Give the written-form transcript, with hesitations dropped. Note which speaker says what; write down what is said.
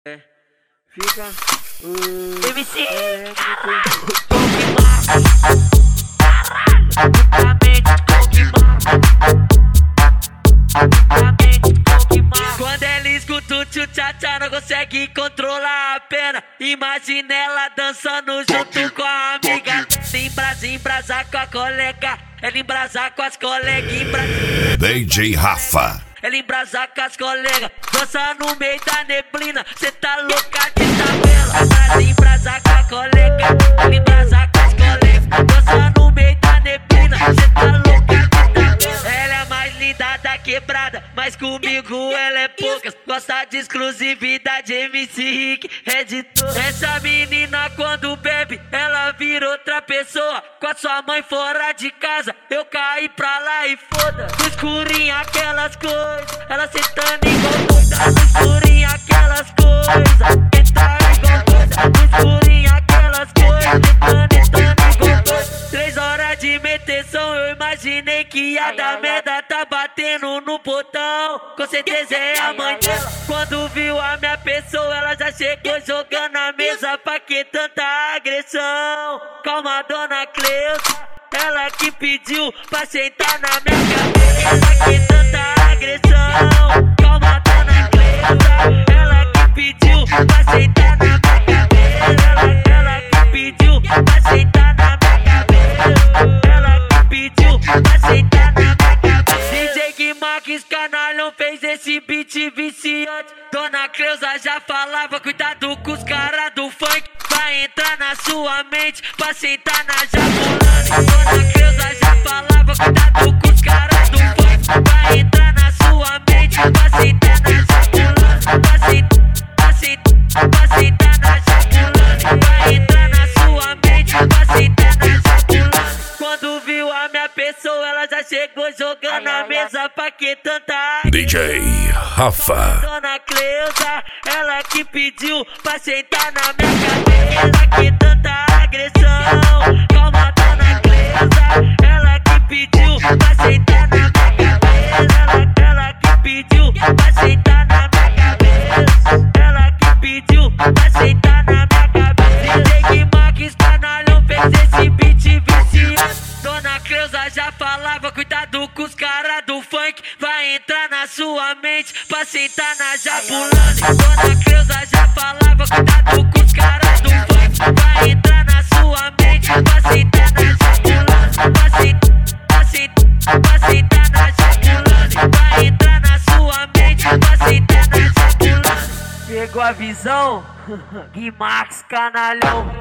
Speaker 1: Fica
Speaker 2: MC quando ela escuta o tchu-tchá-tchá, não consegue controlar a pena. Imagina ela dançando junto com a amiga. Embrasar com a colega. Ela embrasar com as colegas.
Speaker 3: DJ Rafa.
Speaker 2: Ela embrasar com as colegas. Dança no meio da neblina. Cê tá louca de tabela. Embrasar com a colega. Ela embrasar com as colegas. Dança no meio da neblina. Cê tá louca de tabela. Ela é mais linda da quebrada, mas comigo ela é poucas. Gosta de exclusividade, MC Rick é de todas. Essa menina quando bebe, ela vira outra pessoa. Com a sua mãe fora de casa, eu caí pra lá e foda. No escurinho aquelas coisas, ela sentando igual doida. No escurinho aquelas coisas, sentando igual doida. No escurinho aquelas coisas, sentando igual doida. 3 horas de meteção, eu imaginei que ia dar merda. Tá batendo no portão, com certeza é a mãe dela. Quando viu a minha pessoa, ela já chegou jogando a mesa. Pra que tanta agressão? Calma, dona Cleusa, ela que pediu pra sentar na minha cabeça. Pra que tanta agressão? Calma, dona Cleusa, ela que pediu pra sentar na minha cabeça. Ela que pediu pra sentar na minha cabeça. Ela que pediu pra sentar na minha cabeça. DJ Guimarães Canalhão fez esse beat viciante. Dona Cleusa já falava, cuidado com os caras do funk. Vai entrar na sua mente pra sentar na Jabulani. Dona Cleusa já falava, cuidado com os caras do funk. Vai entrar na sua mente pra sentar na Jabulani. Pra sentar na Jabulani. Vai entrar na sua mente pra sentar na Jabulani. Quando viu a minha pessoa, ela já chegou jogando a mesa. Pra que tanta
Speaker 3: DJ Rafa.
Speaker 2: Dona Cleusa, ela que pediu pra sentar na minha cabeça. Pra que tanta agressão? Calma, dona Cleusa, ela que pediu pra sentar na minha cabeça. Ela que pediu pra sentar na minha cabeça. Ela que pediu pra sentar na minha cabeça. DJ Guimarães Canalhão fez esse beat viciante. Dona Cleusa já falava, cuidado com os caras do funk. Vai entrar na sua mente pra sentar na Jabulani. Dona Cleusa já falava, cuidado com os caras do funk. Vai entrar na sua mente pra sentar na Jabulani. Pra sentar na Jabulani. Vai entrar na sua mente pra sentar na Jabulani. Pegou a visão? Guimarães Canalhão.